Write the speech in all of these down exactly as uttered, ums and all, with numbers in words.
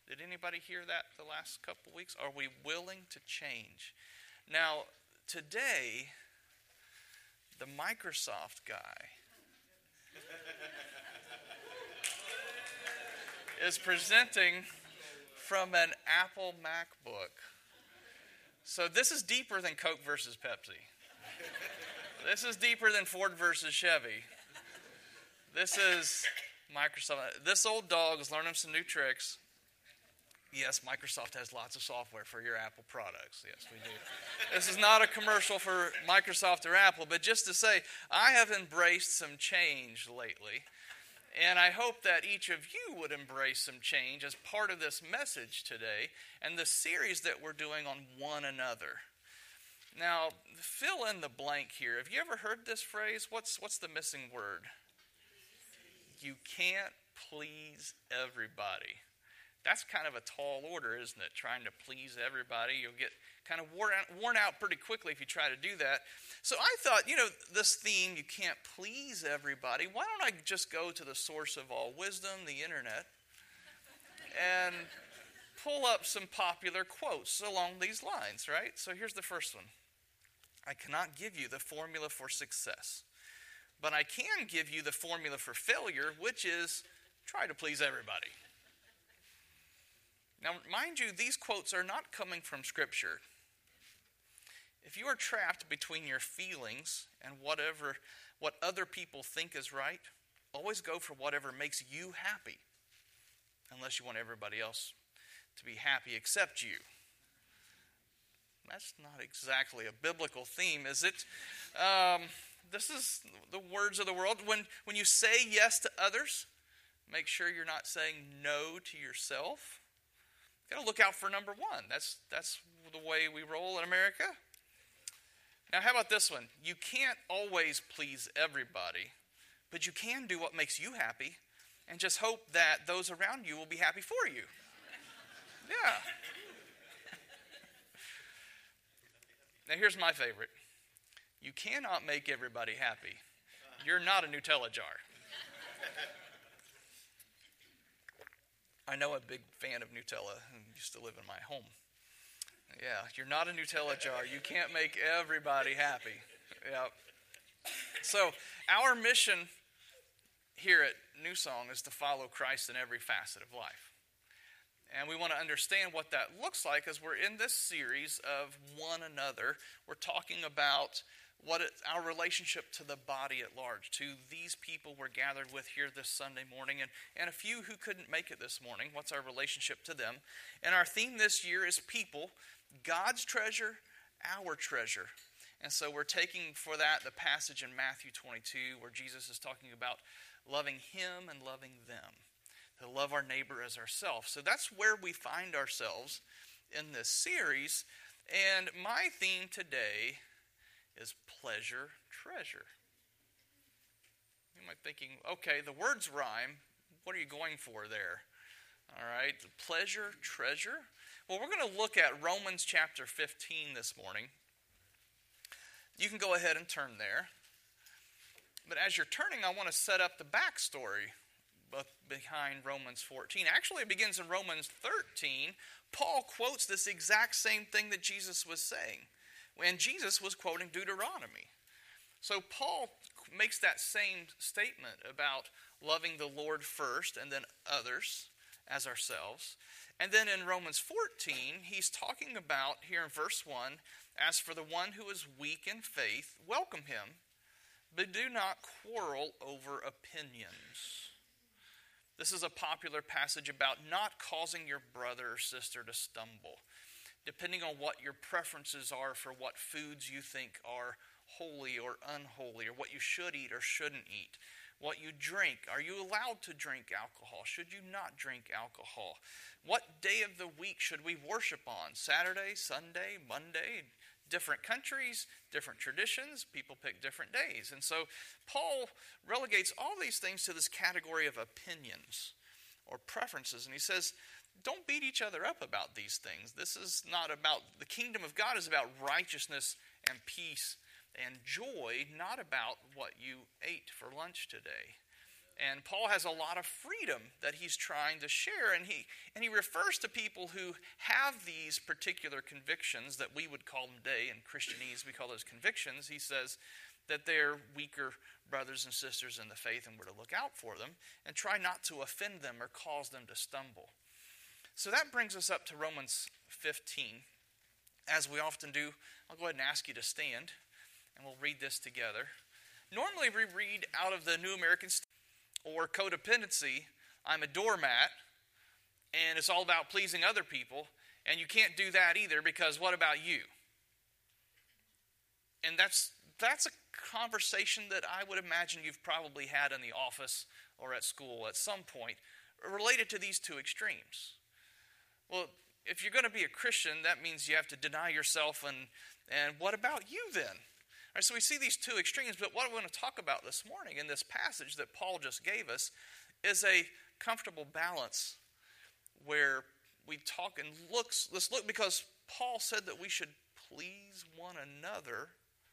Did anybody hear that the last couple weeks? Are we willing to change? Now, today, the Microsoft guy is presenting from an Apple MacBook. So this is deeper than Coke versus Pepsi. This is deeper than Ford versus Chevy. This is Microsoft. This old dog is learning some new tricks. Yes, Microsoft has lots of software for your Apple products. Yes, we do. This is not a commercial for Microsoft or Apple, but just to say, I have embraced some change lately. And I hope that each of you would embrace some change as part of this message today and the series that we're doing on one another. Now, fill in the blank here. Have you ever heard this phrase? What's what's the missing word? You can't please everybody. That's kind of a tall order, isn't it? Trying to please everybody. You'll get kind of worn out, worn out pretty quickly if you try to do that. So I thought, you know, this theme, you can't please everybody. Why don't I just go to the source of all wisdom, the internet, and pull up some popular quotes along these lines, right? So here's the first one. I cannot give you the formula for success, but I can give you the formula for failure, which is try to please everybody. Now, mind you, these quotes are not coming from Scripture. If you are trapped between your feelings and whatever, what other people think is right, always go for whatever makes you happy, unless you want everybody else to be happy except you. That's not exactly a biblical theme, is it? Um, this is the words of the world. When, when you say yes to others, make sure you're not saying no to yourself. You've got to look out for number one. That's that's the way we roll in America. Now, how about this one? You can't always please everybody, but you can do what makes you happy and just hope that those around you will be happy for you. Yeah. Now, here's my favorite. You cannot make everybody happy. You're not a Nutella jar. I know a big fan of Nutella and used to live in my home. Yeah, you're not a Nutella jar. You can't make everybody happy. Yeah. So our mission here at New Song is to follow Christ in every facet of life. And we want to understand what that looks like as we're in this series of one another. We're talking about what it, our relationship to the body at large, to these people we're gathered with here this Sunday morning, and, and a few who couldn't make it this morning. What's our relationship to them? And our theme this year is people, God's treasure, our treasure. And so we're taking for that the passage in Matthew twenty-two where Jesus is talking about loving Him and loving them, to love our neighbor as ourselves. So that's where we find ourselves in this series. And my theme today is pleasure, treasure. You might be thinking, okay, the words rhyme. What are you going for there? All right, pleasure, treasure. Well, we're going to look at Romans chapter fifteen this morning. You can go ahead and turn there. But as you're turning, I want to set up the backstory behind Romans fourteen. Actually, it begins in Romans thirteen. Paul quotes this exact same thing that Jesus was saying. And Jesus was quoting Deuteronomy. So Paul makes that same statement about loving the Lord first and then others as ourselves. And then in Romans fourteen, he's talking about, here in verse one, as for the one who is weak in faith, welcome him, but do not quarrel over opinions. This is a popular passage about not causing your brother or sister to stumble, depending on what your preferences are for what foods you think are holy or unholy, or what you should eat or shouldn't eat, what you drink. Are you allowed to drink alcohol? Should you not drink alcohol? What day of the week should we worship on? Saturday, Sunday, Monday? Different countries, different traditions, people pick different days. And so Paul relegates all these things to this category of opinions or preferences. And he says, don't beat each other up about these things. This is not about, the kingdom of God is about righteousness and peace and joy, not about what you ate for lunch today. And Paul has a lot of freedom that he's trying to share, and he and he refers to people who have these particular convictions that we would call them today, in Christianese we call those convictions. He says that they're weaker brothers and sisters in the faith, and we're to look out for them and try not to offend them or cause them to stumble. So that brings us up to Romans fifteen. As we often do, I'll go ahead and ask you to stand, and we'll read this together. Normally we read out of the New American Standard or Codependency, I'm a doormat, and it's all about pleasing other people, and you can't do that either because what about you? And that's that's a conversation that I would imagine you've probably had in the office or at school at some point related to these two extremes. Well, if you're going to be a Christian, that means you have to deny yourself, and, and what about you then? All right, so we see these two extremes, but what I want to talk about this morning in this passage that Paul just gave us is a comfortable balance where we talk and looks, let's look, because Paul said that we should please one another.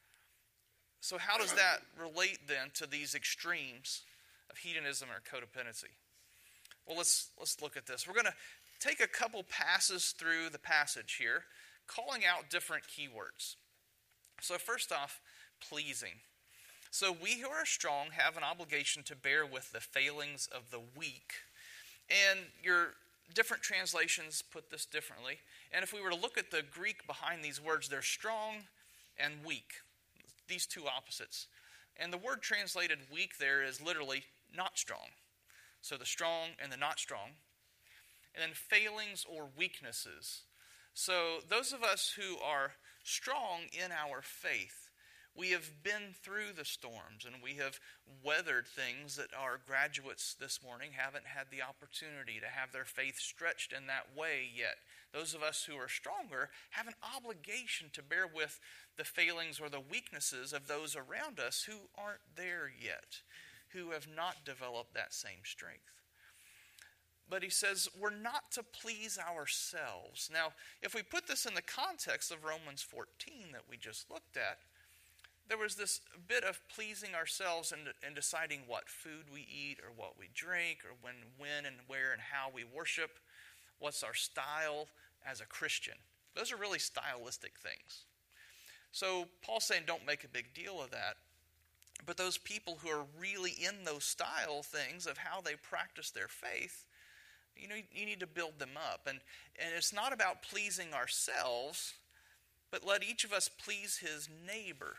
So how does that relate then to these extremes of hedonism or codependency? Well, let's let's look at this. We're going to take a couple passes through the passage here, calling out different keywords. So first off, pleasing. So we who are strong have an obligation to bear with the failings of the weak. And your different translations put this differently. And if we were to look at the Greek behind these words, they're strong and weak. These two opposites. And the word translated weak there is literally not strong. So the strong and the not strong. And then failings or weaknesses. So those of us who are strong in our faith, we have been through the storms and we have weathered things that our graduates this morning haven't had the opportunity to have their faith stretched in that way yet. Those of us who are stronger have an obligation to bear with the failings or the weaknesses of those around us who aren't there yet, who have not developed that same strength. But he says we're not to please ourselves. Now, if we put this in the context of Romans fourteen that we just looked at, there was this bit of pleasing ourselves in, in deciding what food we eat or what we drink or when, when and where and how we worship. What's our style as a Christian? Those are really stylistic things. So Paul's saying don't make a big deal of that. But those people who are really in those style things of how they practice their faith, you know, you need to build them up. And, and it's not about pleasing ourselves, but let each of us please his neighbor.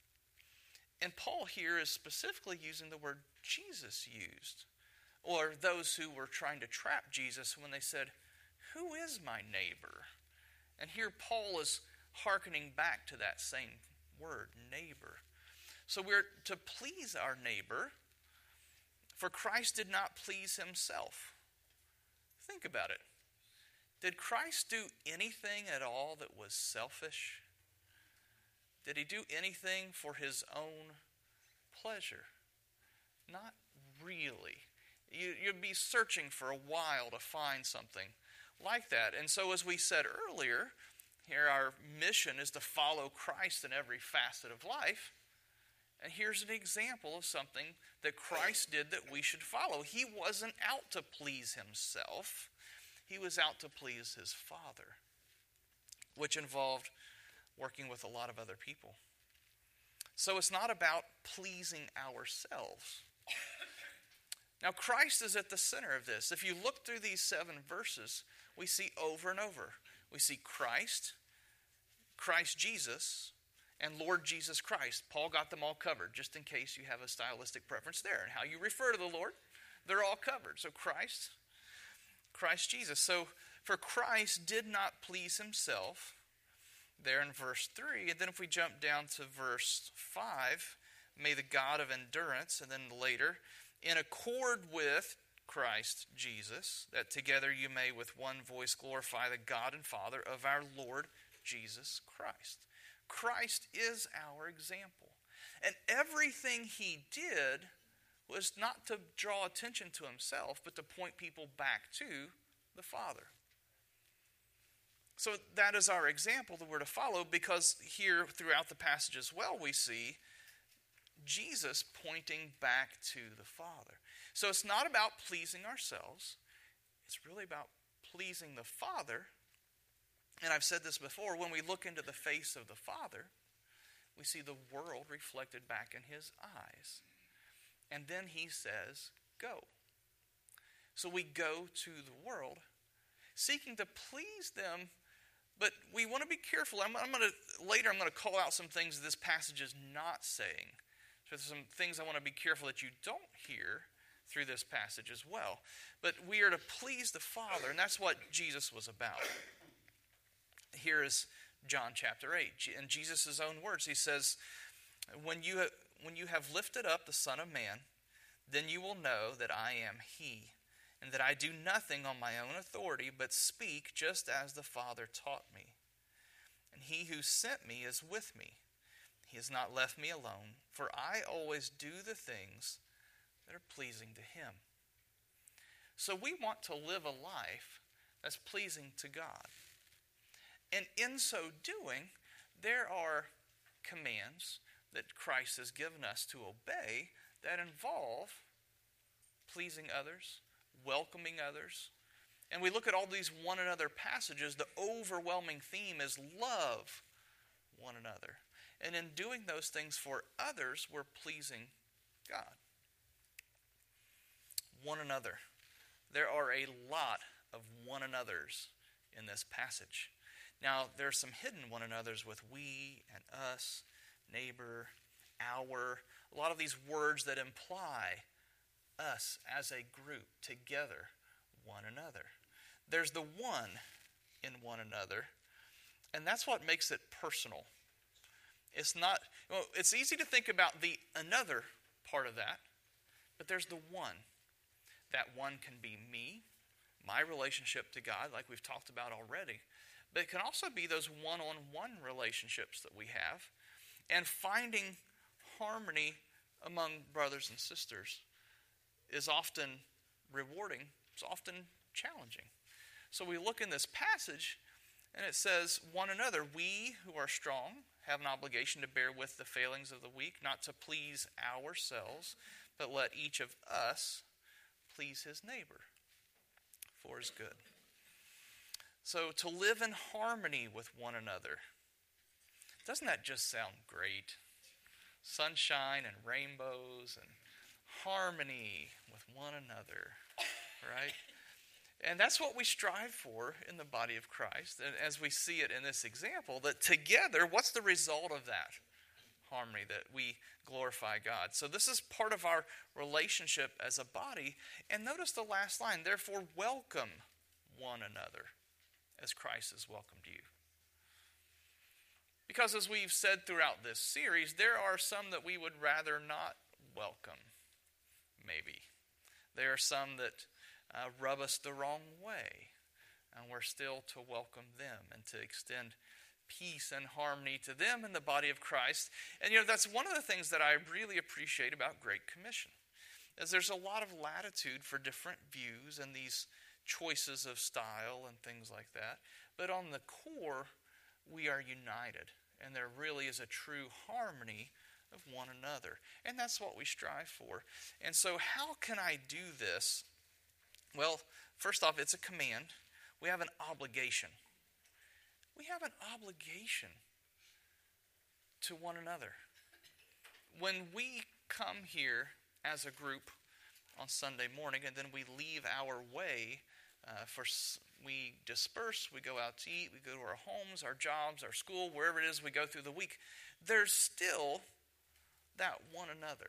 And Paul here is specifically using the word Jesus used, or those who were trying to trap Jesus when they said, who is my neighbor? And here Paul is hearkening back to that same word, neighbor. So we're to please our neighbor, for Christ did not please himself. Think about it. Did Christ do anything at all that was selfish? Did he do anything for his own pleasure? Not really. You, you'd be searching for a while to find something like that. And so as we said earlier, here our mission is to follow Christ in every facet of life. And here's an example of something that Christ did that we should follow. He wasn't out to please himself. He was out to please his Father, which involved working with a lot of other people. So it's not about pleasing ourselves. Now, Christ is at the center of this. If you look through these seven verses, we see over and over. We see Christ, Christ Jesus, and Lord Jesus Christ. Paul got them all covered, just in case you have a stylistic preference there. And how you refer to the Lord, they're all covered. So Christ, Christ Jesus. So for Christ did not please himself, there in verse three. And then if we jump down to verse five, may the God of endurance, and then later, in accord with Christ Jesus, that together you may with one voice glorify the God and Father of our Lord Jesus Christ. Christ is our example. And everything he did was not to draw attention to himself, but to point people back to the Father. So that is our example that we're to follow, because here throughout the passage as well we see Jesus pointing back to the Father. So it's not about pleasing ourselves. It's really about pleasing the Father. And I've said this before, when we look into the face of the Father, we see the world reflected back in his eyes. And then he says, go. So we go to the world seeking to please them, but we want to be careful. I'm, I'm going to later I'm going to call out some things this passage is not saying. So there's some things I want to be careful that you don't hear through this passage as well. But we are to please the Father, and that's what Jesus was about. Here is John chapter eight. In Jesus' own words, he says, when you, have, when you have lifted up the Son of Man, then you will know that I am he, and that I do nothing on my own authority, but speak just as the Father taught me. And he who sent me is with me. He has not left me alone, for I always do the things that are pleasing to him. So we want to live a life that's pleasing to God. And in so doing, there are commands that Christ has given us to obey that involve pleasing others, welcoming others. And we look at all these one another passages, the overwhelming theme is love one another. And in doing those things for others, we're pleasing God. One another. There are a lot of one another's in this passage. Now, there are some hidden one another's with we and us, neighbor, our. A lot of these words that imply us as a group, together, one another. There's the one in one another, and that's what makes it personal. It's not, well, it's easy to think about the another part of that, but there's the one. That one can be me, my relationship to God, like we've talked about already. But it can also be those one-on-one relationships that we have, and finding harmony among brothers and sisters is often rewarding. It's often challenging. So we look in this passage, and it says, one another, we who are strong have an obligation to bear with the failings of the weak, not to please ourselves, but let each of us please his neighbor for his good. So to live in harmony with one another, doesn't that just sound great? Sunshine and rainbows and harmony with one another, right? And that's what we strive for in the body of Christ. And as we see it in this example, that together, what's the result of that? Harmony, that we glorify God. So this is part of our relationship as a body. And notice the last line, therefore welcome one another as Christ has welcomed you. Because as we've said throughout this series, there are some that we would rather not welcome, maybe. There are some that uh, rub us the wrong way, and we're still to welcome them and to extend peace and harmony to them in the body of Christ. And you know, that's one of the things that I really appreciate about Great Commission, is there's a lot of latitude for different views and these choices of style and things like that. But on the core, we are united, and there really is a true harmony of one another. And that's what we strive for. And so how can I do this? Well, first off, it's a command. We have an obligation. We have an obligation to one another. When we come here as a group on Sunday morning, and then we leave our way, uh, for we disperse, we go out to eat, we go to our homes, our jobs, our school, wherever it is we go through the week, there's still that one another.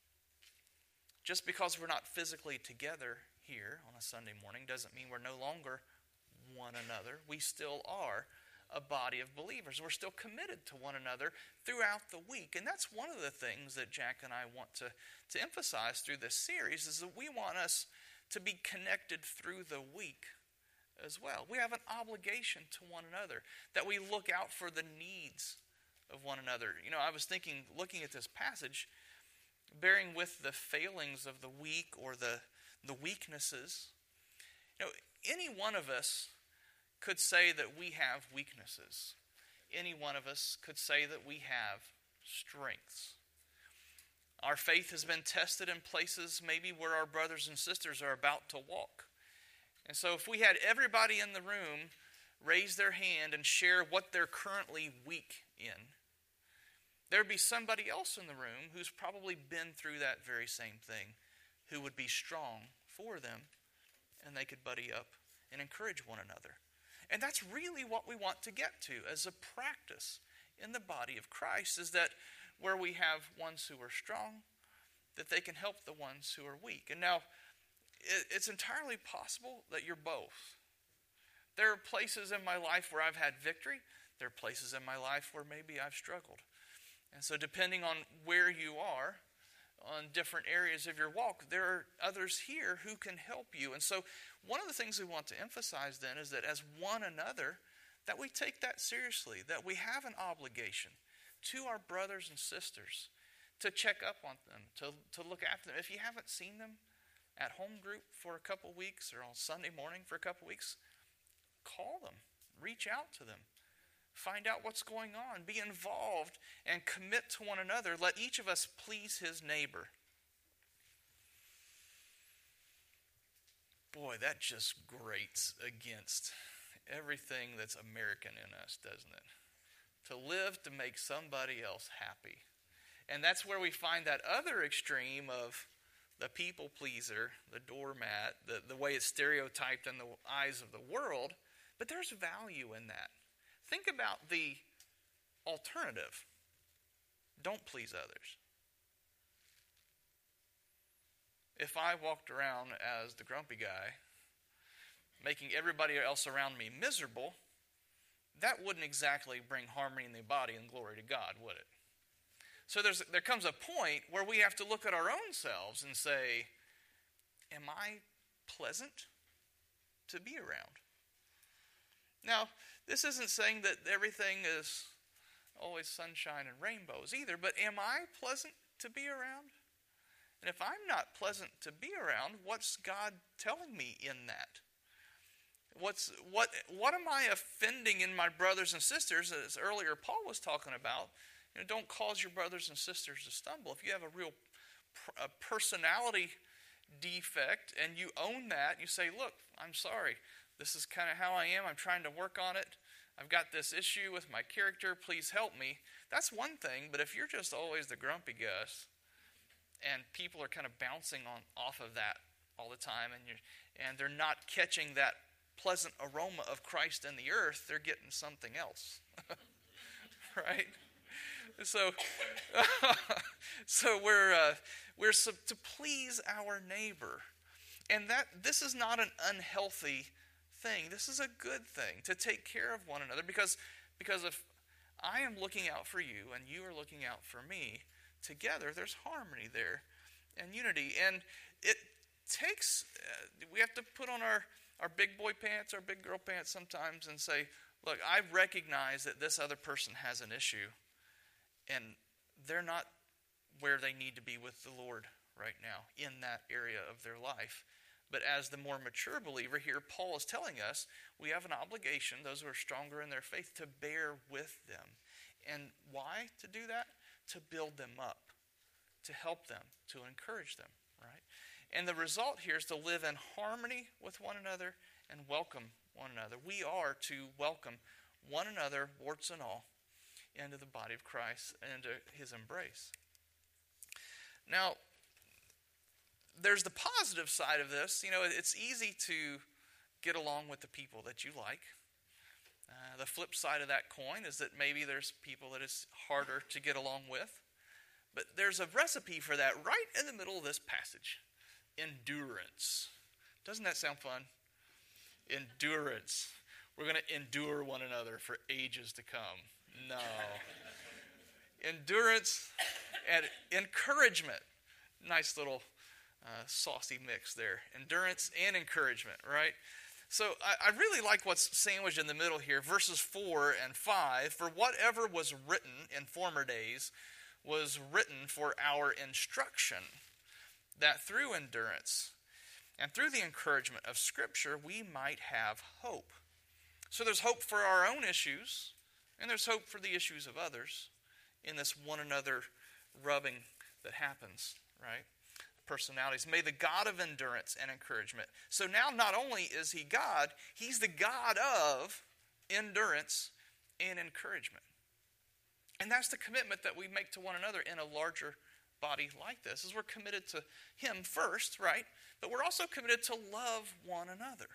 Just because we're not physically together here on a Sunday morning doesn't mean we're no longer one another. We still are a body of believers. We're still committed to one another throughout the week. And that's one of the things that Jack and I want to, to emphasize through this series, is that we want us to be connected through the week as well. We have an obligation to one another, that we look out for the needs of one another. You know, I was thinking, looking at this passage, bearing with the failings of the weak or the, the weaknesses. You know, any one of us could say that we have weaknesses. Any one of us could say that we have strengths. Our faith has been tested in places maybe where our brothers and sisters are about to walk. And so if we had everybody in the room raise their hand and share what they're currently weak in, there'd be somebody else in the room who's probably been through that very same thing, who would be strong for them, and they could buddy up and encourage one another. And that's really what we want to get to as a practice in the body of Christ, is that where we have ones who are strong, that they can help the ones who are weak. And now, it's entirely possible that you're both. There are places in my life where I've had victory. There are places in my life where maybe I've struggled. And so depending on where you are, on different areas of your walk, there are others here who can help you. And so one of the things we want to emphasize then is that as one another, that we take that seriously, that we have an obligation to our brothers and sisters to check up on them, to, to look after them. If you haven't seen them at home group for a couple weeks or on Sunday morning for a couple weeks, call them, reach out to them. Find out what's going on. Be involved and commit to one another. Let each of us please his neighbor. Boy, that just grates against everything that's American in us, doesn't it? To live to make somebody else happy. And that's where we find that other extreme of the people pleaser, the doormat, the, the way it's stereotyped in the eyes of the world. But there's value in that. Think about the alternative. Don't please others. If I walked around as the grumpy guy, making everybody else around me miserable, that wouldn't exactly bring harmony in the body and glory to God, would it? So there's, there comes a point where we have to look at our own selves and say, am I pleasant to be around? Now, this isn't saying that everything is always sunshine and rainbows either, but am I pleasant to be around? And if I'm not pleasant to be around, what's God telling me in that? What's what what am I offending in my brothers and sisters, as earlier Paul was talking about? You know, don't cause your brothers and sisters to stumble. If you have a real a personality defect and you own that, you say, look, I'm sorry. This is kind of how I am. I'm trying to work on it. I've got this issue with my character. Please help me. That's one thing, but if you're just always the grumpy Gus and people are kind of bouncing on off of that all the time and you're, and they're not catching that pleasant aroma of Christ in the earth, they're getting something else. Right? So, so we're uh, we're to please our neighbor, and that this is not an unhealthy thing. This is a good thing to take care of one another, because because if I am looking out for you and you are looking out for me, together there's harmony there and unity. And it takes uh, we have to put on our our big boy pants, our big girl pants sometimes, and say, look, I recognize that this other person has an issue, and they're not where they need to be with the Lord right now in that area of their life. But as the more mature believer here, Paul is telling us we have an obligation, those who are stronger in their faith, to bear with them. And why to do that? To build them up, to help them, to encourage them, right? And the result here is to live in harmony with one another and welcome one another. We are to welcome one another, warts and all, into the body of Christ and into his embrace. Now, there's the positive side of this. You know, it's easy to get along with the people that you like. Uh, the flip side of that coin is that maybe there's people that it's harder to get along with. But there's a recipe for that right in the middle of this passage. Endurance. Doesn't that sound fun? Endurance. We're going to endure one another for ages to come. No. Endurance and encouragement. Nice little uh, saucy mix there. Endurance and encouragement, right? So I, I really like what's sandwiched in the middle here. Verses four and five. For whatever was written in former days was written for our instruction, that through endurance and through the encouragement of Scripture we might have hope. So there's hope for our own issues, and there's hope for the issues of others in this one another rubbing that happens, right? Personalities. May the God of endurance and encouragement. So now not only is he God, he's the God of endurance and encouragement. And that's the commitment that we make to one another in a larger body like this, is we're committed to him first, right? But we're also committed to love one another.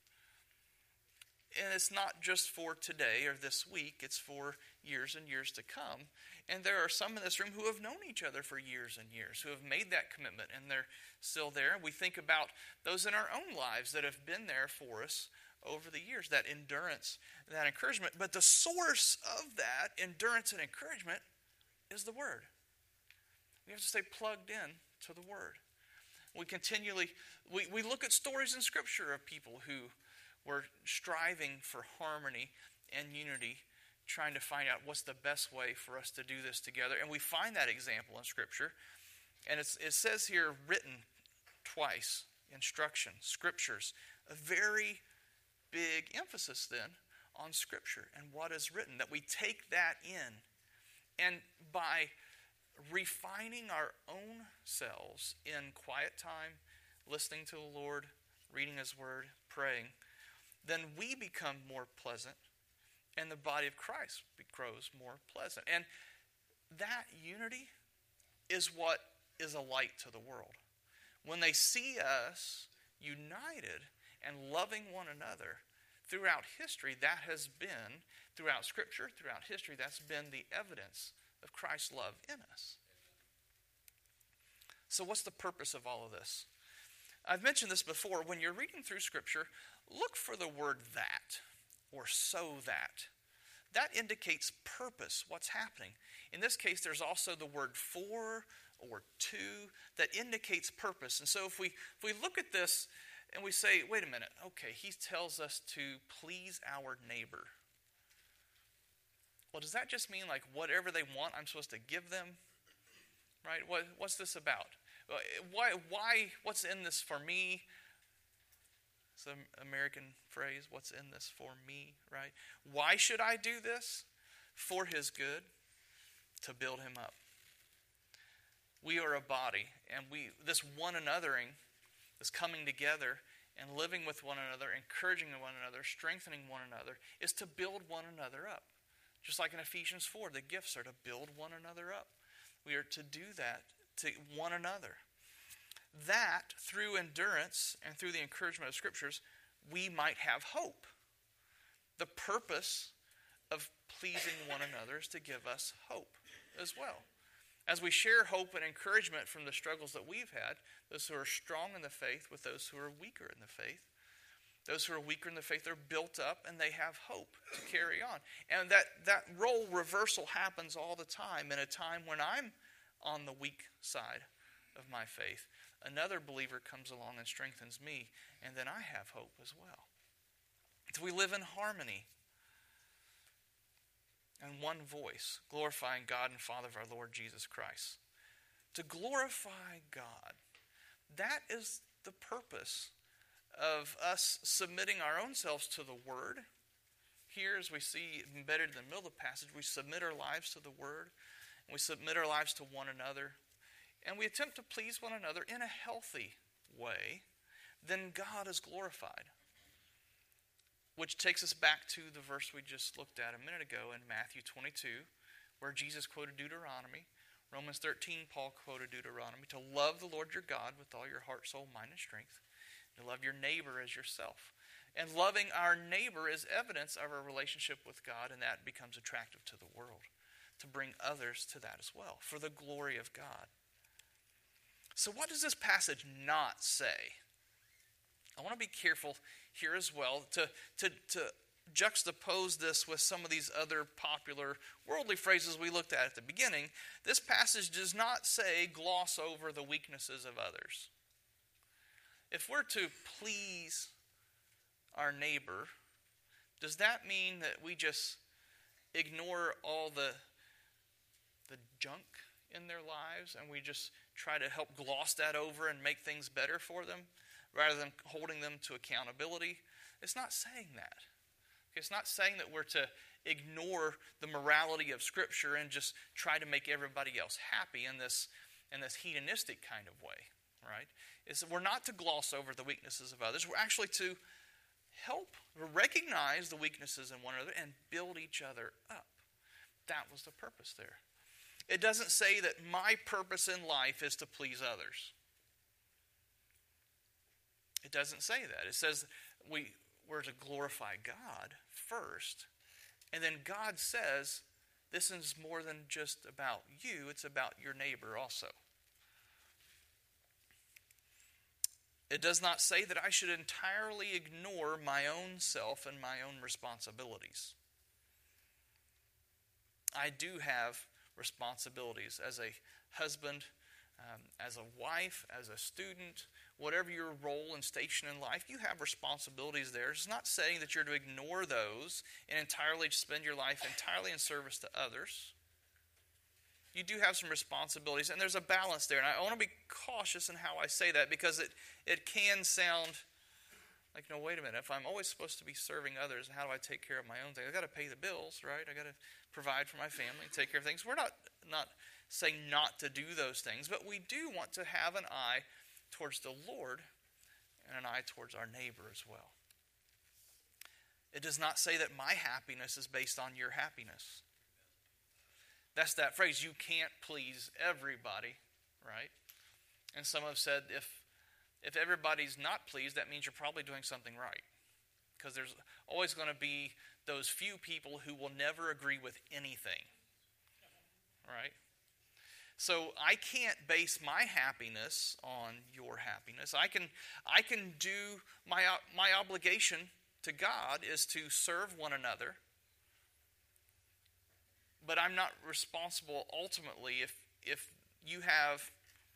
And it's not just for today or this week, it's for years and years to come. And there are some in this room who have known each other for years and years, who have made that commitment, and they're still there. We think about those in our own lives that have been there for us over the years, that endurance, that encouragement. But the source of that endurance and encouragement is the Word. We have to stay plugged in to the Word. We continually, we, we look at stories in Scripture of people who were striving for harmony and unity, trying to find out what's the best way for us to do this together. And we find that example in Scripture. And it's, it says here, written twice, instruction, Scriptures. A very big emphasis then on Scripture and what is written, that we take that in. And by refining our own selves in quiet time, listening to the Lord, reading His Word, praying, then we become more pleasant, and the body of Christ grows more pleasant. And that unity is what is a light to the world. When they see us united and loving one another throughout history, that has been, throughout Scripture, throughout history, that's been the evidence of Christ's love in us. So what's the purpose of all of this? I've mentioned this before. When you're reading through Scripture, look for the word that, or so that. That indicates purpose, what's happening. In this case, there's also the word for or to that indicates purpose. And so if we if we look at this and we say, wait a minute, okay, he tells us to please our neighbor. Well, does that just mean like whatever they want, I'm supposed to give them? Right? What, what's this about? Why, why, what's in this for me? It's an American phrase, what's in this for me, right? Why should I do this? For his good, to build him up. We are a body, and we this one anothering, this coming together and living with one another, encouraging one another, strengthening one another, is to build one another up. Just like in Ephesians four, the gifts are to build one another up. We are to do that to one another. That, through endurance and through the encouragement of Scriptures, we might have hope. The purpose of pleasing one another is to give us hope as well. As we share hope and encouragement from the struggles that we've had, those who are strong in the faith with those who are weaker in the faith, those who are weaker in the faith are built up and they have hope to carry on. And that, that role reversal happens all the time. In a time when I'm on the weak side of my faith, another believer comes along and strengthens me, and then I have hope as well. So we live in harmony and one voice, glorifying God and Father of our Lord Jesus Christ. To glorify God, that is the purpose of us submitting our own selves to the Word. Here, as we see embedded in the middle of the passage, we submit our lives to the Word, and we submit our lives to one another, and we attempt to please one another in a healthy way. Then God is glorified. Which takes us back to the verse we just looked at a minute ago in Matthew twenty-two, where Jesus quoted Deuteronomy. Romans thirteen, Paul quoted Deuteronomy. To love the Lord your God with all your heart, soul, mind, and strength. To love your neighbor as yourself. And loving our neighbor is evidence of our relationship with God, and that becomes attractive to the world. To bring others to that as well, for the glory of God. So what does this passage not say? I want to be careful here as well to, to, to juxtapose this with some of these other popular worldly phrases we looked at at the beginning. This passage does not say gloss over the weaknesses of others. If we're to please our neighbor, does that mean that we just ignore all the, the junk in their lives and we just try to help gloss that over and make things better for them, rather than holding them to accountability? It's not saying that. It's not saying that we're to ignore the morality of Scripture and just try to make everybody else happy in this, in this hedonistic kind of way, right? Is that we're not to gloss over the weaknesses of others. We're actually to help recognize the weaknesses in one another and build each other up. That was the purpose there. It doesn't say that my purpose in life is to please others. It doesn't say that. It says we, we're to glorify God first. And then God says, this is more than just about you. It's about your neighbor also. It does not say that I should entirely ignore my own self and my own responsibilities. I do have responsibilities as a husband, um, as a wife, as a student, whatever your role and station in life, you have responsibilities there. It's not saying that you're to ignore those and entirely spend your life entirely in service to others. You do have some responsibilities, and there's a balance there. And I want to be cautious in how I say that, because it, it can sound like, no, wait a minute. If I'm always supposed to be serving others, how do I take care of my own thing? I've got to pay the bills, right? I've got to provide for my family, take care of things. We're not, not saying not to do those things, but we do want to have an eye towards the Lord and an eye towards our neighbor as well. It does not say that my happiness is based on your happiness. That's that phrase, you can't please everybody, right? And some have said if if everybody's not pleased, that means you're probably doing something right. Because there's always going to be those few people who will never agree with anything, right? So I can't base my happiness on your happiness. I can I can do, my my obligation to God is to serve one another. But I'm not responsible ultimately if if you have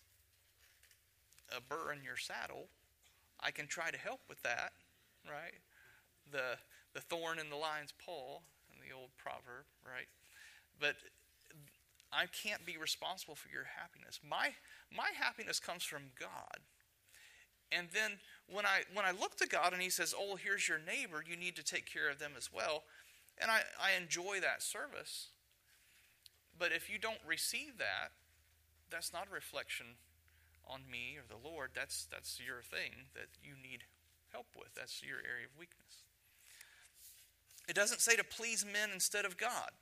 a burr in your saddle. I can try to help with that, right? The the thorn in the lion's paw, in the old proverb, right? But I can't be responsible for your happiness. My my happiness comes from God. And then when I when I look to God and He says, oh, here's your neighbor, you need to take care of them as well. And I, I enjoy that service. But if you don't receive that, that's not a reflection on me or the Lord. That's that's your thing that you need help with. That's your area of weakness. It doesn't say to please men instead of God.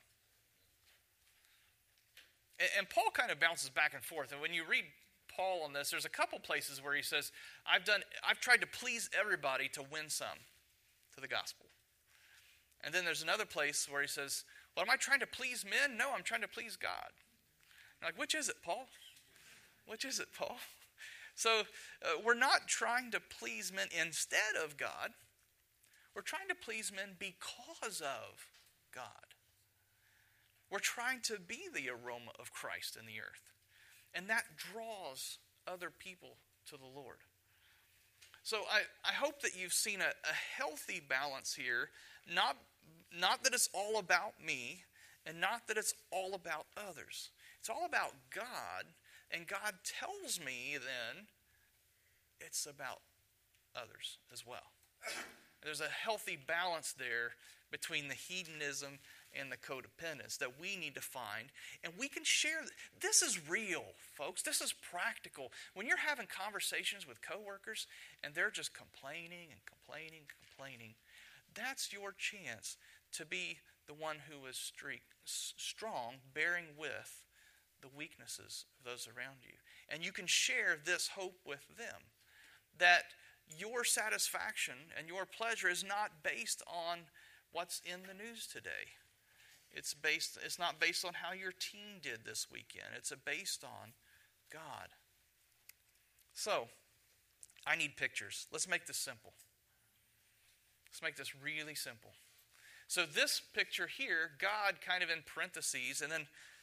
And, and Paul kind of bounces back and forth. And when you read Paul on this, there's a couple places where he says, I've done I've tried to please everybody to win some to the gospel. And then there's another place where he says, well, am I trying to please men? No, I'm trying to please God. I'm like, which is it, Paul? Which is it, Paul? So uh, we're not trying to please men instead of God. We're trying to please men because of God. We're trying to be the aroma of Christ in the earth. And that draws other people to the Lord. So I, I hope that you've seen a, a healthy balance here. Not, not that it's all about me, and not that it's all about others. It's all about God, and God tells me then it's about others as well. There's a healthy balance there between the hedonism and the codependence that we need to find. And we can share. This is real, folks. This is practical. When you're having conversations with coworkers and they're just complaining and complaining and complaining, that's your chance to be the one who is streak, strong, bearing with the weaknesses of those around you. And you can share this hope with them, that your satisfaction and your pleasure is not based on what's in the news today. It's based. It's not based on how your team did this weekend. It's based on God. So, I need pictures. Let's make this simple. Let's make this really simple. So this picture here, God kind of in parentheses, and then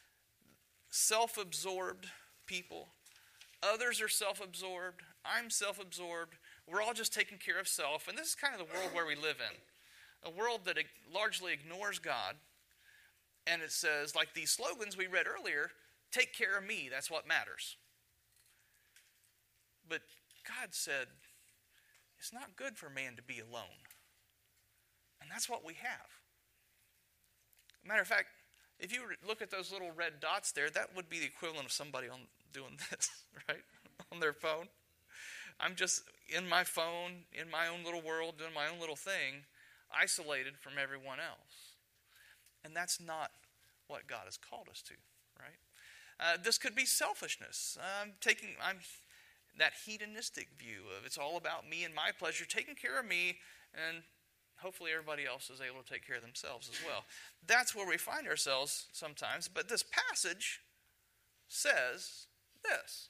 self-absorbed people. Others are self-absorbed. I'm self-absorbed. We're all just taking care of self. And this is kind of the world where we live in. A world that largely ignores God. And it says, like these slogans we read earlier, take care of me, that's what matters. But God said, it's not good for man to be alone. And that's what we have. Matter of fact, if you look at those little red dots there, that would be the equivalent of somebody on doing this, right, on their phone. I'm just in my phone, in my own little world, doing my own little thing, isolated from everyone else. And that's not what God has called us to, right? Uh, this could be selfishness. I'm taking, I'm that hedonistic view of it's all about me and my pleasure, taking care of me, and hopefully everybody else is able to take care of themselves as well. That's where we find ourselves sometimes. But this passage says this.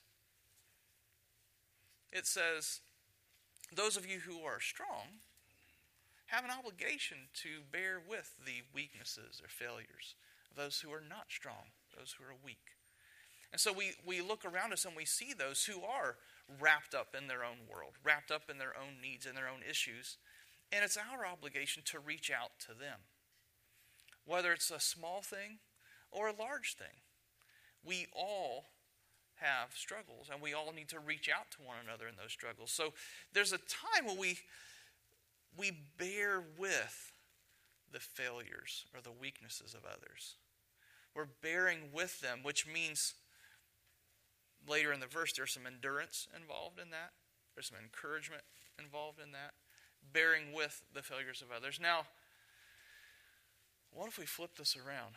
It says, those of you who are strong have an obligation to bear with the weaknesses or failures of those who are not strong, those who are weak. And so we, we look around us and we see those who are wrapped up in their own world, wrapped up in their own needs and their own issues. And it's our obligation to reach out to them. Whether it's a small thing or a large thing. We all have struggles, and we all need to reach out to one another in those struggles. So there's a time when we we bear with the failures or the weaknesses of others. We're bearing with them, which means later in the verse there's some endurance involved in that. There's some encouragement involved in that. Bearing with the failures of others. Now, what if we flip this around?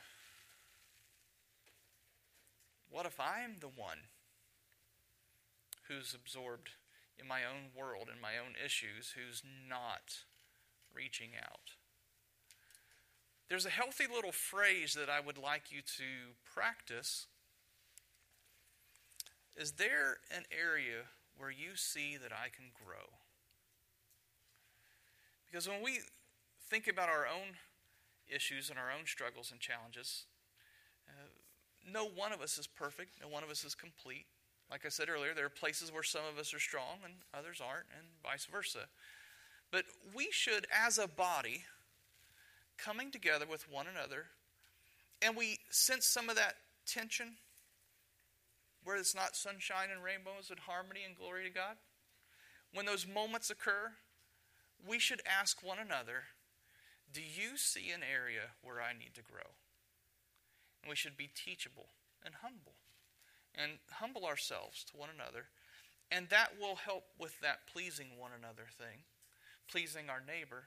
What if I'm the one who's absorbed in my own world, in my own issues, who's not reaching out? There's a healthy little phrase that I would like you to practice. Is there an area where you see that I can grow? Because when we think about our own issues and our own struggles and challenges, uh, no one of us is perfect. No one of us is complete. Like I said earlier, there are places where some of us are strong and others aren't, and vice versa. But we should, as a body, coming together with one another, and we sense some of that tension, where it's not sunshine and rainbows and harmony and glory to God. When those moments occur, we should ask one another, do you see an area where I need to grow? And we should be teachable and humble. And humble ourselves to one another. And that will help with that pleasing one another thing. Pleasing our neighbor.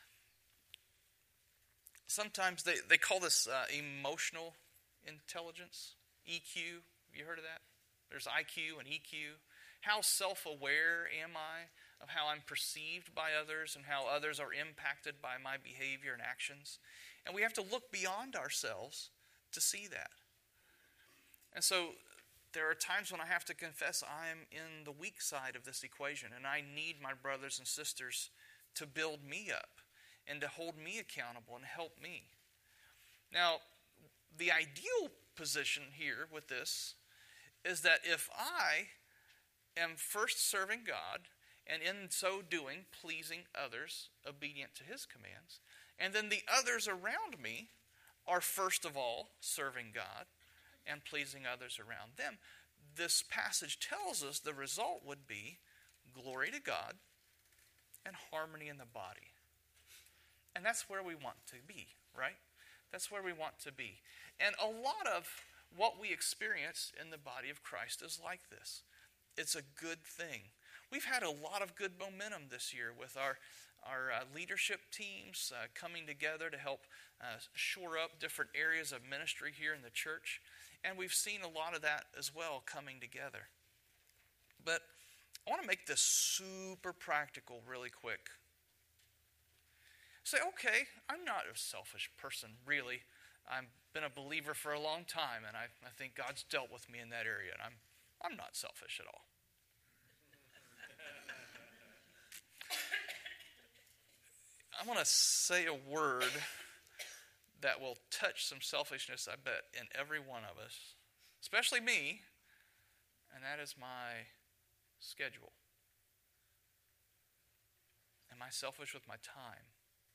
Sometimes they, they call this uh, emotional intelligence. E Q. Have you heard of that? There's I Q and E Q. How self-aware am I of how I'm perceived by others and how others are impacted by my behavior and actions? And we have to look beyond ourselves to see that. And so there are times when I have to confess I'm in the weak side of this equation, and I need my brothers and sisters to build me up and to hold me accountable and help me. Now, the ideal position here with this is that if I am first serving God, and in so doing pleasing others, obedient to His commands, and then the others around me are first of all serving God and pleasing others around them, this passage tells us the result would be glory to God and harmony in the body. And that's where we want to be, right? That's where we want to be. And a lot of what we experience in the body of Christ is like this. It's a good thing. We've had a lot of good momentum this year with our, our uh, leadership teams uh, coming together to help uh, shore up different areas of ministry here in the church. And we've seen a lot of that as well coming together. But I want to make this super practical really quick. Say, okay, I'm not a selfish person, really. I've been a believer for a long time, and I, I think God's dealt with me in that area, and I'm I'm not selfish at all. I want to say a word that will touch some selfishness, I bet, in every one of us, especially me, and that is my schedule. Am I selfish with my time?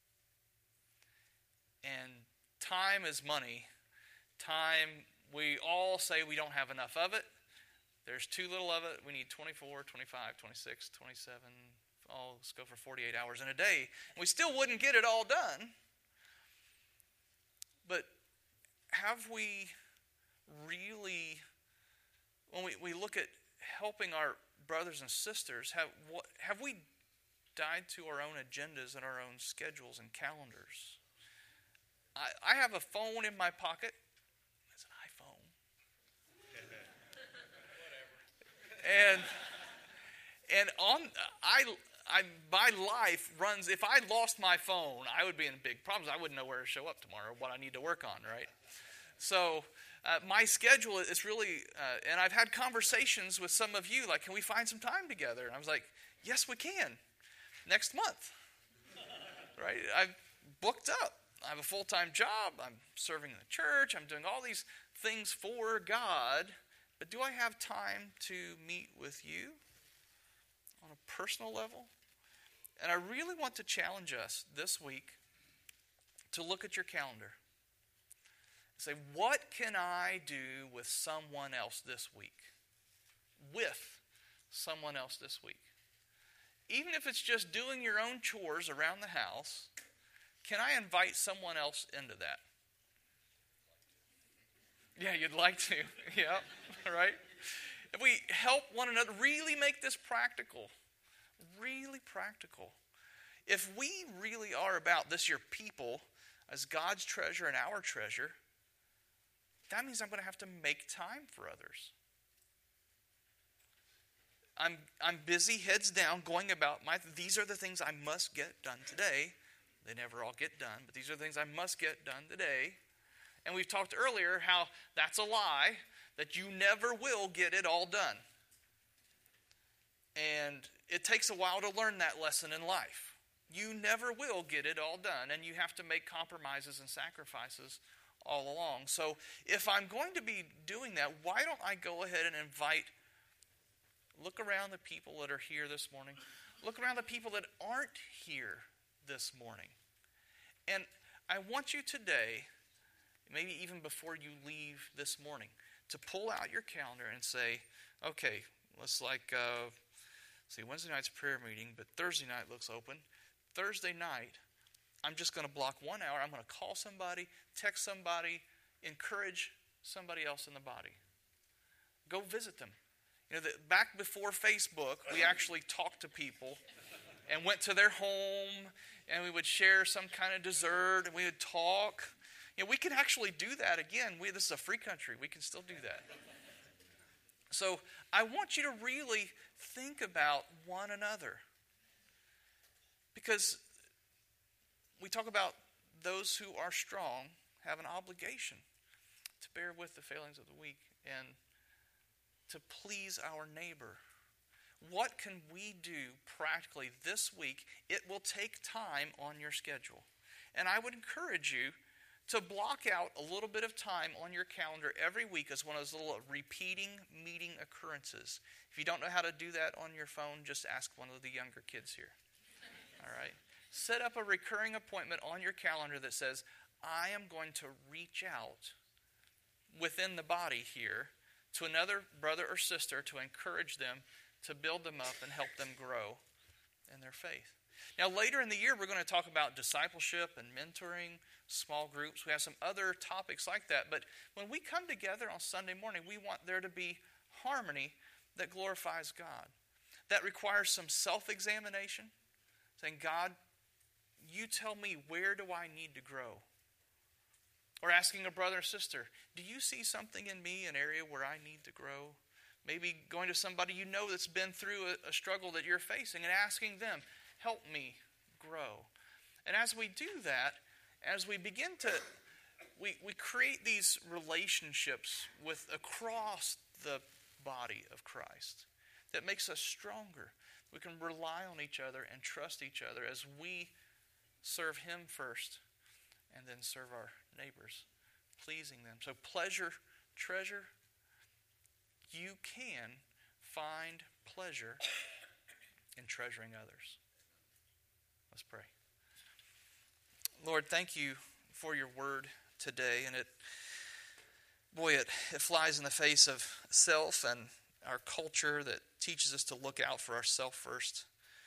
And time is money. Time, we all say we don't have enough of it. There's too little of it. We need twenty-four, twenty-five, twenty-six, twenty-seven, oh, let's go for forty-eight hours in a day. We still wouldn't get it all done. But have we really when we, we look at helping our brothers and sisters, have what have we died to our own agendas and our own schedules and calendars? I, I have a phone in my pocket. It's an iPhone. and and on I I my life runs. If I lost my phone, I would be in big problems. I wouldn't know where to show up tomorrow, what I need to work on, right? So uh, my schedule is really, uh, and I've had conversations with some of you, like, can we find some time together? And I was like, yes, we can. Next month, right? I've booked up. I have a full-time job. I'm serving in the church. I'm doing all these things for God. But do I have time to meet with you on a personal level? And I really want to challenge us this week to look at your calendar. Say, what can I do with someone else this week? With someone else this week. Even if it's just doing your own chores around the house, can I invite someone else into that? Yeah, you'd like to. Yeah, right? If we help one another, really make this practical. Really practical. If we really are about this, your people, as God's treasure and our treasure, that means I'm going to have to make time for others. I'm I'm busy, heads down, going about my, these are the things I must get done today. They never all get done, but these are the things I must get done today. And we've talked earlier how that's a lie, that you never will get it all done. And it takes a while to learn that lesson in life. You never will get it all done, and you have to make compromises and sacrifices all along. So if I'm going to be doing that, why don't I go ahead and invite, look around the people that are here this morning. Look around the people that aren't here this morning. And I want you today, maybe even before you leave this morning, to pull out your calendar and say, okay, let's like, uh, see, Wednesday night's prayer meeting, but Thursday night looks open. Thursday night, I'm just going to block one hour. I'm going to call somebody, text somebody, encourage somebody else in the body. Go visit them. You know, the, back before Facebook, we actually talked to people and went to their home, and we would share some kind of dessert, and we would talk. You know, we can actually do that again. We, this is a free country. We can still do that. So I want you to really think about one another. Because we talk about those who are strong have an obligation to bear with the failings of the weak and to please our neighbor. What can we do practically this week? It will take time on your schedule. And I would encourage you to block out a little bit of time on your calendar every week as one of those little repeating meeting occurrences. If you don't know how to do that on your phone, just ask one of the younger kids here. All right? Set up a recurring appointment on your calendar that says, I am going to reach out within the body here to another brother or sister to encourage them, to build them up and help them grow in their faith. Now, later in the year, we're going to talk about discipleship and mentoring, small groups. We have some other topics like that. But when we come together on Sunday morning, we want there to be harmony that glorifies God. That requires some self-examination, saying, God, you tell me, where do I need to grow? Or asking a brother or sister, do you see something in me, an area where I need to grow? Maybe going to somebody you know that's been through a, a struggle that you're facing and asking them, help me grow. And as we do that, as we begin to, we, we create these relationships with across the body of Christ that makes us stronger. We can rely on each other and trust each other as we serve Him first and then serve our neighbors, pleasing them. So pleasure, treasure, you can find pleasure in treasuring others. Let's pray. Lord, thank you for your word today. And it, boy, it, it flies in the face of self and our culture that teaches us to look out for ourselves first.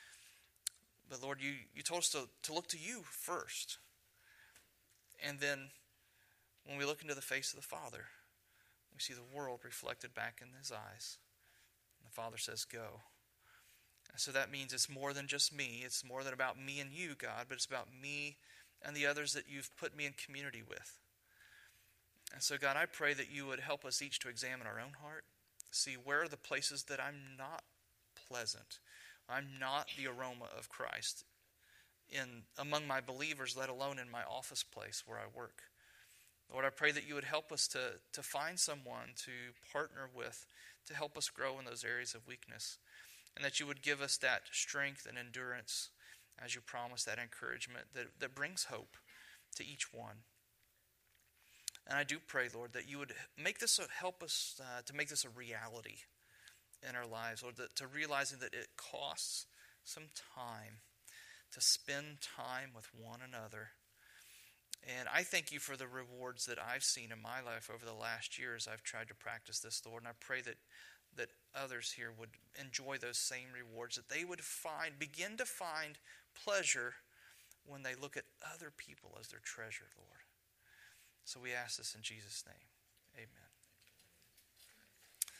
But Lord, you, you told us to, to look to you first. And then when we look into the face of the Father, We see the world reflected back in his eyes. And the Father says, go. And so that means it's more than just me. It's more than about me and you, God, but it's about me and the others that you've put me in community with. And so, God, I pray that you would help us each to examine our own heart, see where are the places that I'm not pleasant. I'm not the aroma of Christ in among my believers, let alone in my office place where I work. Lord, I pray that you would help us to, to find someone to partner with to help us grow in those areas of weakness, and that you would give us that strength and endurance as you promise, that encouragement that, that brings hope to each one. And I do pray, Lord, that you would make this a, help us uh, to make this a reality in our lives, Lord, that, to realizing that it costs some time to spend time with one another. And I thank you for the rewards that I've seen in my life over the last year as I've tried to practice this, Lord. And I pray that, that others here would enjoy those same rewards, that they would find, begin to find pleasure when they look at other people as their treasure, Lord. So we ask this in Jesus' name. Amen.